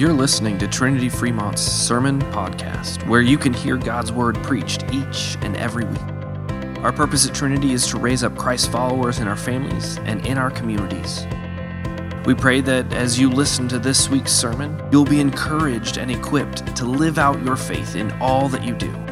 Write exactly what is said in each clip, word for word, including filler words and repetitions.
You're listening to Trinity Fremont's Sermon Podcast, where you can hear God's Word preached each and every week. Our purpose at Trinity is to raise up Christ followers in our families and in our communities. We pray that as you listen to this week's sermon, you'll be encouraged and equipped to live out your faith in all that you do.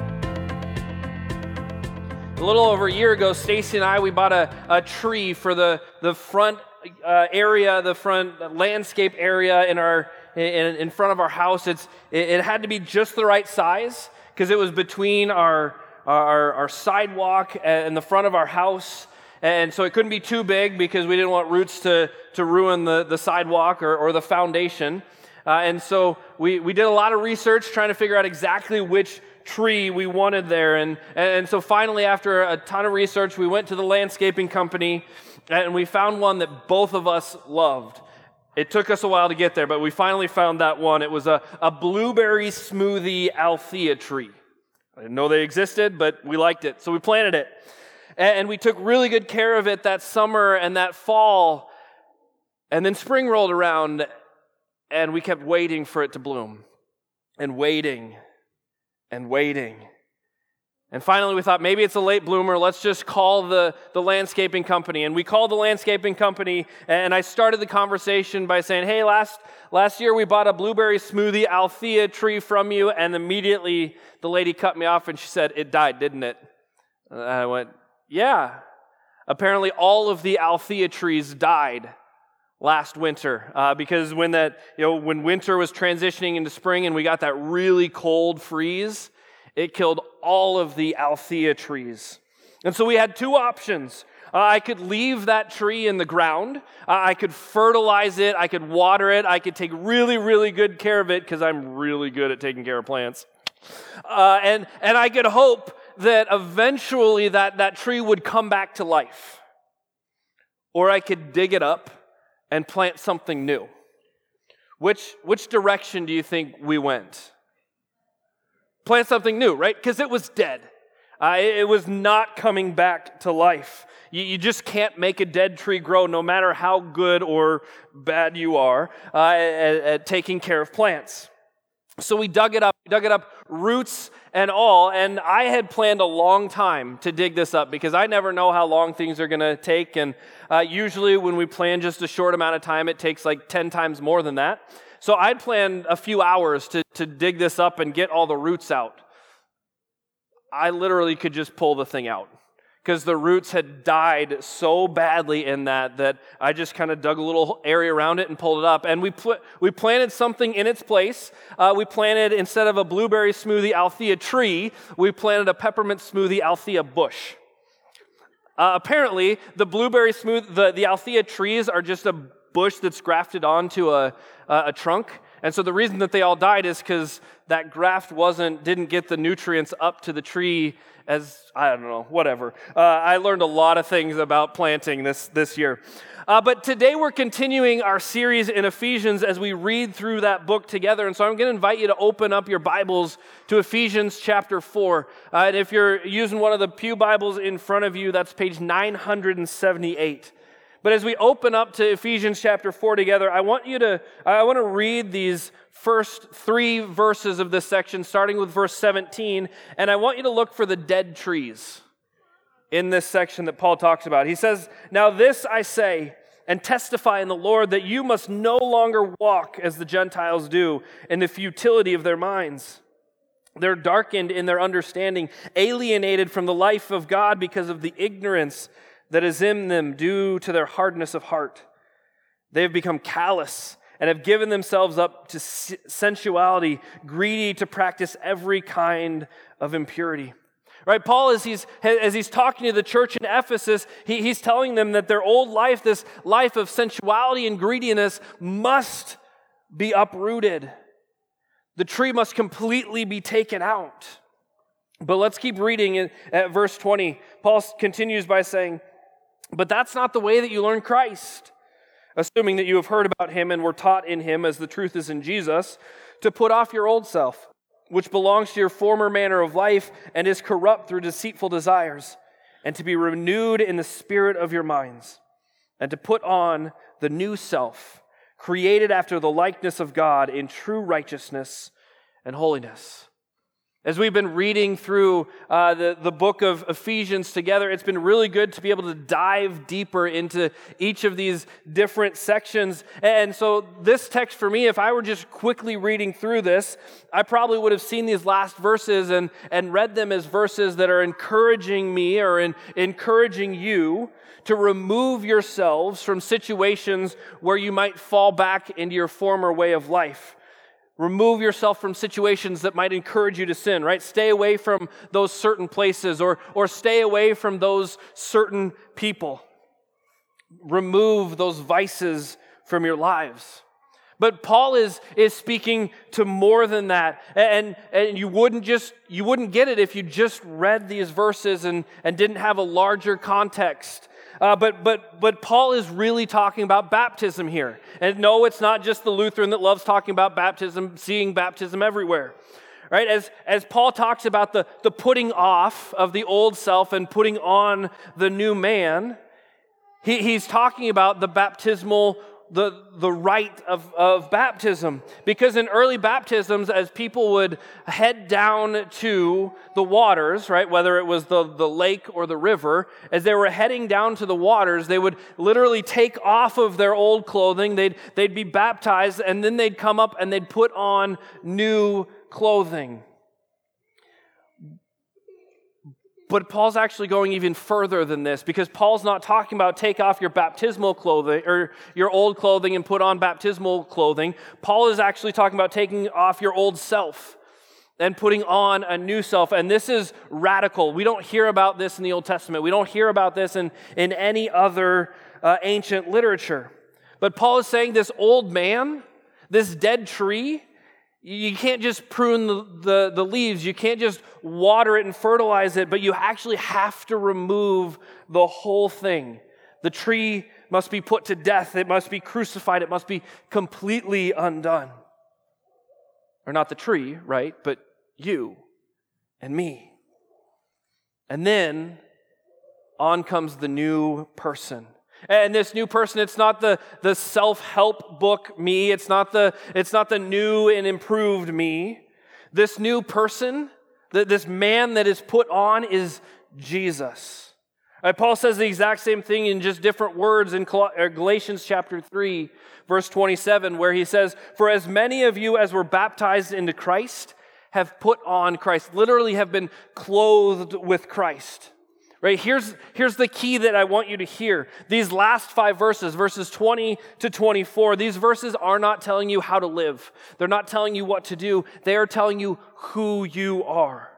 A little over a year ago, Stacy and I, we bought a, a tree for the, the front uh, area, the front landscape area in our in, in front of our house. It's it, it had to be just the right size because it was between our, our our sidewalk and the front of our house. And so it couldn't be too big because we didn't want roots to, to ruin the, the sidewalk or, or the foundation. Uh, and so we, we did a lot of research trying to figure out exactly which tree we wanted there. And, and so finally, after a ton of research, we went to the landscaping company and we found one that both of us loved. It took us a while to get there, but we finally found that one. It was a, a blueberry smoothie Althea tree. I didn't know they existed, but we liked it, so we planted it. And we took really good care of it that summer and that fall. And then spring rolled around, and we kept waiting for it to bloom. And waiting, and waiting. And finally we thought, maybe it's a late bloomer. Let's just call the, the landscaping company. And we called the landscaping company, and I started the conversation by saying, hey, last, last year we bought a blueberry smoothie Althea tree from you. And immediately the lady cut me off, and she said, it died, didn't it? And I went, yeah, apparently all of the Althea trees died last winter uh, because when that you know when winter was transitioning into spring and we got that really cold freeze, it killed all of the Althea trees. And so we had two options. Uh, I could leave that tree in the ground. Uh, I could fertilize it. I could water it. I could take really, really good care of it because I'm really good at taking care of plants. Uh, and and I could hope that eventually that, that tree would come back to life. Or I could dig it up and plant something new. Which, which direction do you think we went? Plant something new, right? Because it was dead. Uh, it, it was not coming back to life. You, you just can't make a dead tree grow no matter how good or bad you are uh, at, at taking care of plants. So we dug it up, we dug it up, roots and all, and I had planned a long time to dig this up because I never know how long things are going to take, and uh, usually when we plan just a short amount of time, it takes like ten times more than that. So I'd planned a few hours to, to dig this up and get all the roots out. I literally could just pull the thing out because the roots had died so badly in that that I just kind of dug a little area around it and pulled it up. And we put we planted something in its place. Uh, we planted, instead of a blueberry smoothie Althea tree, we planted a peppermint smoothie Althea bush. Uh, apparently, the blueberry smooth the, the Althea trees are just a bush that's grafted onto a, a, a trunk. And so the reason that they all died is because that graft wasn't didn't get the nutrients up to the tree as, I don't know, whatever. Uh, I learned a lot of things about planting this, this year. Uh, but today we're continuing our series in Ephesians as we read through that book together. And so I'm going to invite you to open up your Bibles to Ephesians chapter four. Uh, and if you're using one of the pew Bibles in front of you, that's page nine seventy-eight. But as we open up to Ephesians chapter four together, I want you to, I want to read these first three verses of this section, starting with verse seventeen, and I want you to look for the dead trees in this section that Paul talks about. He says, "Now this I say and testify in the Lord that you must no longer walk as the Gentiles do in the futility of their minds. They're darkened in their understanding, alienated from the life of God because of the ignorance that is in them due to their hardness of heart. They have become callous and have given themselves up to sensuality, greedy to practice every kind of impurity." Right? Paul, as he's as he's talking to the church in Ephesus, he, he's telling them that their old life, this life of sensuality and greediness, must be uprooted. The tree must completely be taken out. But let's keep reading in, at verse twenty. Paul continues by saying, "But that's not the way that you learn Christ, assuming that you have heard about him and were taught in him as the truth is in Jesus, to put off your old self, which belongs to your former manner of life and is corrupt through deceitful desires, and to be renewed in the spirit of your minds, and to put on the new self, created after the likeness of God in true righteousness and holiness. As we've been reading through uh, the, the book of Ephesians together, it's been really good to be able to dive deeper into each of these different sections. And so this text for me, if I were just quickly reading through this, I probably would have seen these last verses and, and read them as verses that are encouraging me or in, encouraging you to remove yourselves from situations where you might fall back into your former way of life. Remove yourself from situations that might encourage you to sin, right? Stay away from those certain places or, or stay away from those certain people. Remove those vices from your lives. But Paul is, is speaking to more than that. And, and you wouldn't just you wouldn't get it if you just read these verses and, and didn't have a larger context. Uh, but but but Paul is really talking about baptism here. And no, it's not just the Lutheran that loves talking about baptism, seeing baptism everywhere. Right? As as Paul talks about the, the putting off of the old self and putting on the new man, he, he's talking about the baptismal the the rite of, of baptism. Because in early baptisms, as people would head down to the waters, right, whether it was the, the lake or the river, as they were heading down to the waters, they would literally take off of their old clothing, they'd, they'd be baptized, and then they'd come up and they'd put on new clothing. But Paul's actually going even further than this, because Paul's not talking about take off your baptismal clothing or your old clothing and put on baptismal clothing. Paul is actually talking about taking off your old self and putting on a new self. And this is radical. We don't hear about this in the Old Testament. We don't hear about this in, in any other uh, ancient literature. But Paul is saying this old man, this dead tree, you can't just prune the, the, the leaves. You can't just water it and fertilize it, but you actually have to remove the whole thing. The tree must be put to death. It must be crucified. It must be completely undone. Or not the tree, right? But you and me. And then on comes the new person. And this new person, it's not the, the self-help book me. It's not the it's not the new and improved me. This new person, the, this man that is put on is Jesus. Right, Paul says the exact same thing in just different words in Galatians chapter three, verse twenty-seven, where he says, "For as many of you as were baptized into Christ have put on Christ," literally have been clothed with Christ. Right, here's, here's the key that I want you to hear. These last five verses, verses twenty to twenty-four, these verses are not telling you how to live. They're not telling you what to do. They are telling you who you are.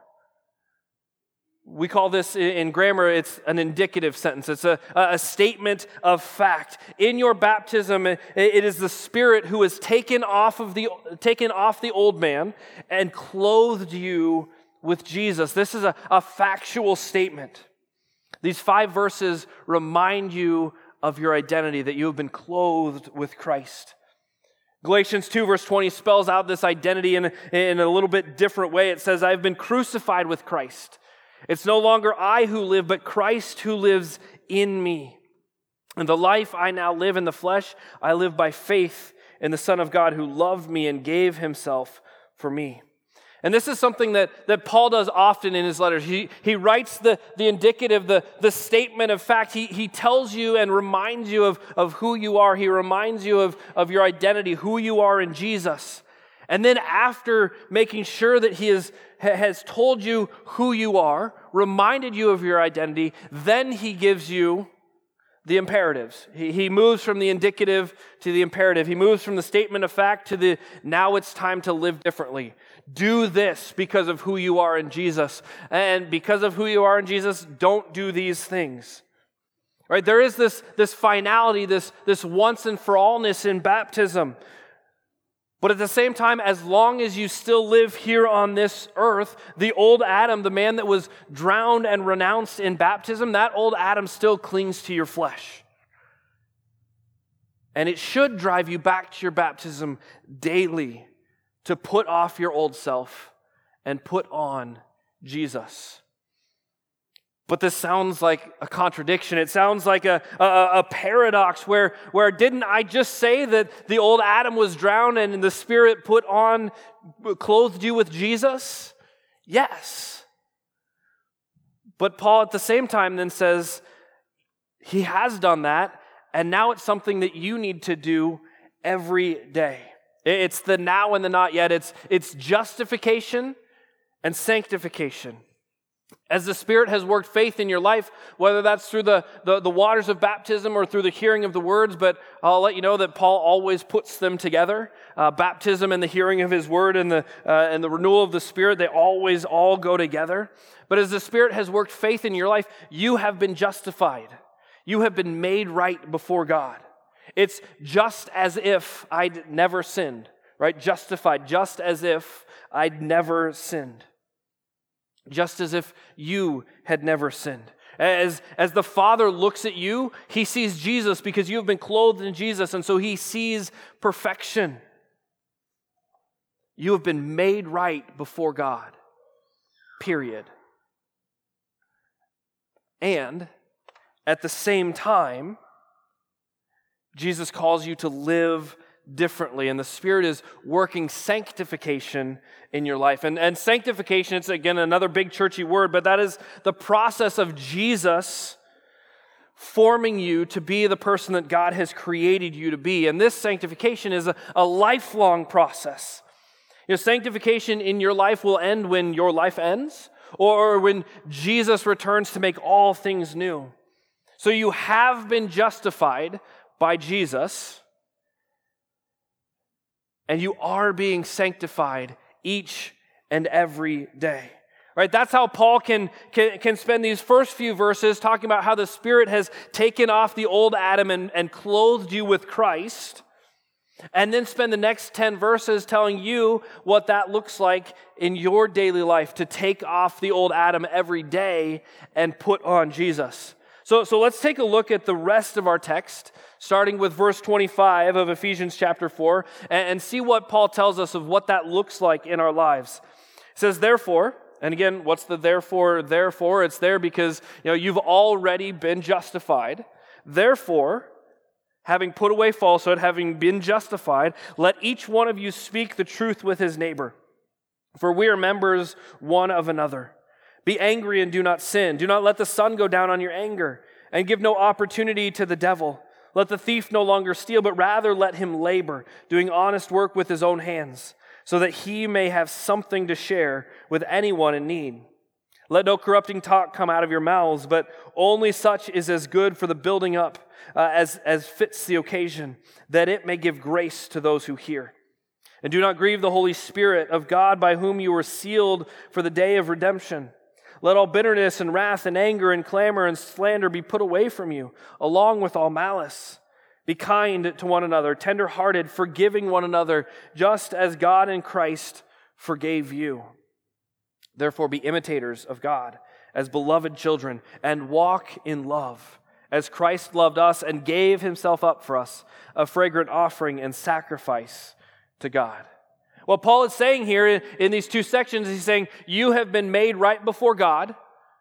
We call this in grammar, it's an indicative sentence. It's a, a statement of fact. In your baptism, it is the Spirit who has taken off of the taken off the old man and clothed you with Jesus. This is a, a factual statement. These five verses remind you of your identity, that you have been clothed with Christ. Galatians two verse twenty spells out this identity in, in a little bit different way. It says, "I've been crucified with Christ. It's no longer I who live, but Christ who lives in me. And the life I now live in the flesh, I live by faith in the Son of God who loved me and gave himself for me." And this is something that, that Paul does often in his letters. He, he writes the, the indicative, the, the statement of fact. He, he tells you and reminds you of, of who you are. He reminds you of, of your identity, who you are in Jesus. And then after making sure that he is, has told you who you are, reminded you of your identity, then he gives you the imperatives. He, he moves from the indicative to the imperative. He moves from the statement of fact to the now it's time to live differently. Do this because of who you are in Jesus. And because of who you are in Jesus, don't do these things. Right? There is this, this finality, this, this once and for allness in baptism. But at the same time, as long as you still live here on this earth, the old Adam, the man that was drowned and renounced in baptism, that old Adam still clings to your flesh. And it should drive you back to your baptism daily to put off your old self and put on Jesus. But this sounds like a contradiction. It sounds like a, a, a paradox where, where didn't I just say that the old Adam was drowned and the Spirit put on, clothed you with Jesus? Yes. But Paul at the same time then says, he has done that, and now it's something that you need to do every day. It's the now and the not yet. It's, it's justification and sanctification. As the Spirit has worked faith in your life, whether that's through the, the, the waters of baptism or through the hearing of the words, but I'll let you know that Paul always puts them together. Uh, baptism and the hearing of his word and the, uh, and the renewal of the Spirit, they always all go together. But as the Spirit has worked faith in your life, you have been justified. You have been made right before God. It's just as if I'd never sinned, right? Justified, just as if I'd never sinned. Just as if you had never sinned. As, as the Father looks at you, he sees Jesus because you have been clothed in Jesus, and so he sees perfection. You have been made right before God. Period. And at the same time, Jesus calls you to live differently, and the Spirit is working sanctification in your life. And, and sanctification, it's again another big churchy word, but that is the process of Jesus forming you to be the person that God has created you to be. And this sanctification is a, a lifelong process. You know, sanctification in your life will end when your life ends, or when Jesus returns to make all things new. So you have been justified by Jesus, and you are being sanctified each and every day. Right? That's how Paul can, can, can spend these first few verses talking about how the Spirit has taken off the old Adam and, and clothed you with Christ, and then spend the next ten verses telling you what that looks like in your daily life, to take off the old Adam every day and put on Jesus. So, so let's take a look at the rest of our text, starting with verse twenty-five of Ephesians chapter four, and, and see what Paul tells us of what that looks like in our lives. It says, therefore, and again, what's the therefore, therefore? It's there because, you know, you've already been justified. Therefore, having put away falsehood, having been justified, let each one of you speak the truth with his neighbor, for we are members one of another. Be angry and do not sin. Do not let the sun go down on your anger, and give no opportunity to the devil. Let the thief no longer steal, but rather let him labor, doing honest work with his own hands, so that he may have something to share with anyone in need. Let no corrupting talk come out of your mouths, but only such is as good for the building up uh, as, as fits the occasion, that it may give grace to those who hear. And do not grieve the Holy Spirit of God, by whom you were sealed for the day of redemption. Let all bitterness and wrath and anger and clamor and slander be put away from you, along with all malice. Be kind to one another, tender-hearted, forgiving one another, just as God in Christ forgave you. Therefore be imitators of God as beloved children, and walk in love, as Christ loved us and gave himself up for us, a fragrant offering and sacrifice to God. What Paul is saying here in, in these two sections, he's saying you have been made right before God,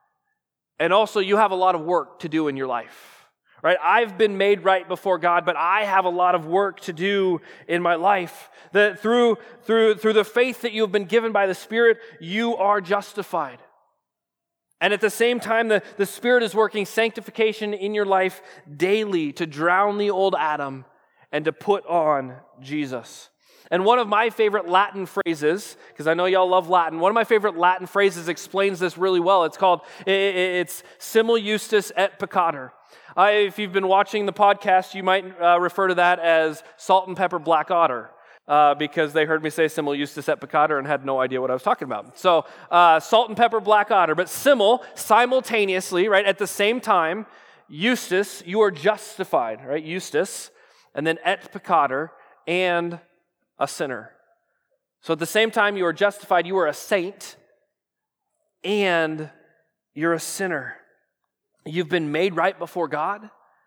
and also you have a lot of work to do in your life. Right? I've been made right before God, but I have a lot of work to do in my life. That through, through, through the faith that you have been given by the Spirit, you are justified. And at the same time, the, the Spirit is working sanctification in your life daily to drown the old Adam and to put on Jesus. And one of my favorite Latin phrases, because I know y'all love Latin, one of my favorite Latin phrases explains this really well. It's called, it's simul justus et peccator. Uh, if you've been watching the podcast, you might uh, refer to that as salt and pepper black otter, uh, because they heard me say simul justus et peccator and had no idea what I was talking about. So uh, salt and pepper black otter, but simul, simultaneously, right, at the same time, justus, you are justified, right, justus, and then et peccator, and a sinner. So at the same time you are justified, you are a saint, and you're a sinner. You've been made right before God,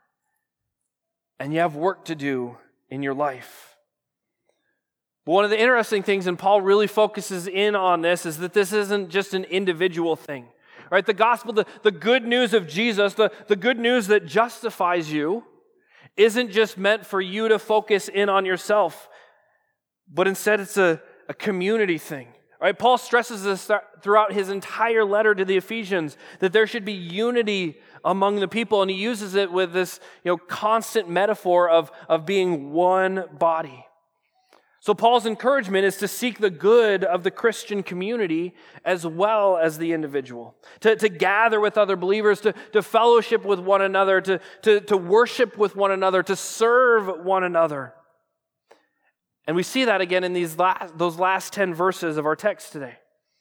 and you have work to do in your life. But one of the interesting things, and Paul really focuses in on this, is that this isn't just an individual thing. Right? The gospel, the, the good news of Jesus, the, the good news that justifies you, isn't just meant for you to focus in on yourself, but instead it's a, a community thing. Right? Paul stresses this throughout his entire letter to the Ephesians, that there should be unity among the people, and he uses it with this, you know, constant metaphor of, of being one body. So Paul's encouragement is to seek the good of the Christian community as well as the individual, to, to gather with other believers, to, to fellowship with one another, to, to, to worship with one another, to serve one another. And we see that again in these last, those last ten verses of our text today.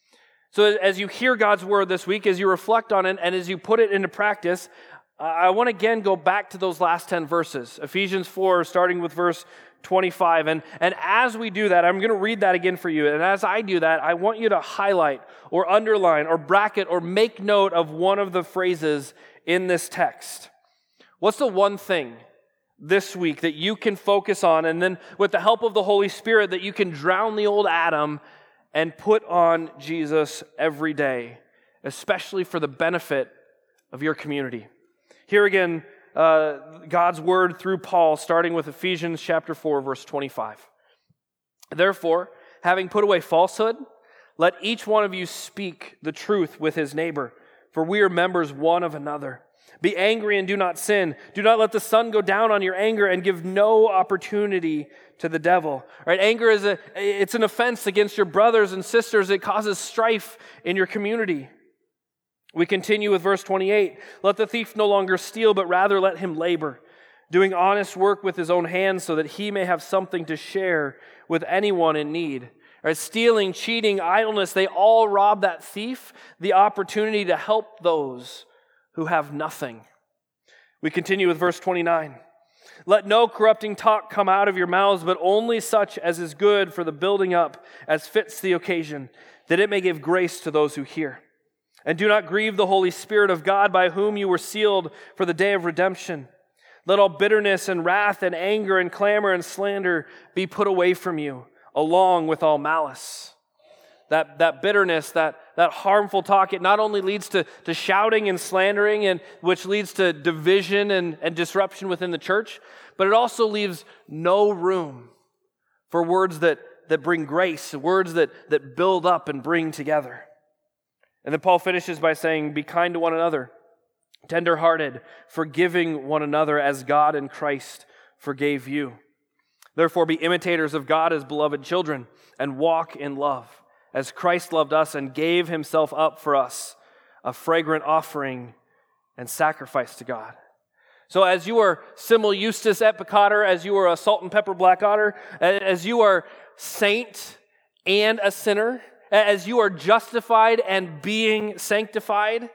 So as you hear God's word this week, as you reflect on it, and as you put it into practice, I want to again go back to those last ten verses. Ephesians four, starting with verse twenty-five. And, and as we do that, I'm going to read that again for you. And as I do that, I want you to highlight or underline or bracket or make note of one of the phrases in this text. What's the one thing this week that you can focus on, and then with the help of the Holy Spirit, that you can drown the old Adam and put on Jesus every day, especially for the benefit of your community? Here again, uh, God's word through Paul, starting with Ephesians chapter four, verse twenty-five. Therefore, having put away falsehood, let each one of you speak the truth with his neighbor, for we are members one of another. Be angry and do not sin. Do not let the sun go down on your anger, and give no opportunity to the devil. Right? Anger is a it's an offense against your brothers and sisters. It causes strife in your community. We continue with verse twenty-eight. Let the thief no longer steal, but rather let him labor, doing honest work with his own hands, so that he may have something to share with anyone in need. Right? Stealing, cheating, idleness, they all rob that thief the opportunity to help those who have nothing. We continue with verse twenty-nine. Let no corrupting talk come out of your mouths, but only such as is good for the building up, as fits the occasion, that it may give grace to those who hear. And do not grieve the Holy Spirit of God, by whom you were sealed for the day of redemption. Let all bitterness and wrath and anger and clamor and slander be put away from you, along with all malice. That, that bitterness, that, that harmful talk, it not only leads to, to shouting and slandering, and which leads to division and, and disruption within the church, but it also leaves no room for words that, that bring grace, words that, that build up and bring together. And then Paul finishes by saying, be kind to one another, tender-hearted, forgiving one another as God in Christ forgave you. Therefore be imitators of God as beloved children, and walk in love, as Christ loved us and gave himself up for us, a fragrant offering and sacrifice to God. So as you are simul justus et peccator, as you are a salt and pepper black otter, as you are saint and a sinner, as you are justified and being sanctified,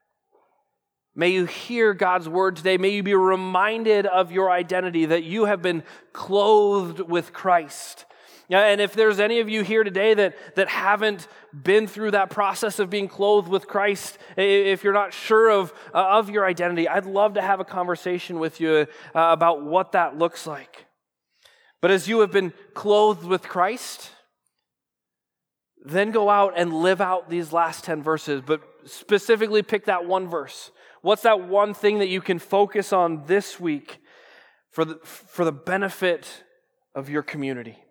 may you hear God's word today. May you be reminded of your identity, that you have been clothed with Christ. And if there's any of you here today that, that haven't been through that process of being clothed with Christ, if you're not sure of, uh, of your identity, I'd love to have a conversation with you uh, about what that looks like. But as you have been clothed with Christ, then go out and live out these last ten verses, but specifically pick that one verse. What's that one thing that you can focus on this week for the, for the benefit of your community?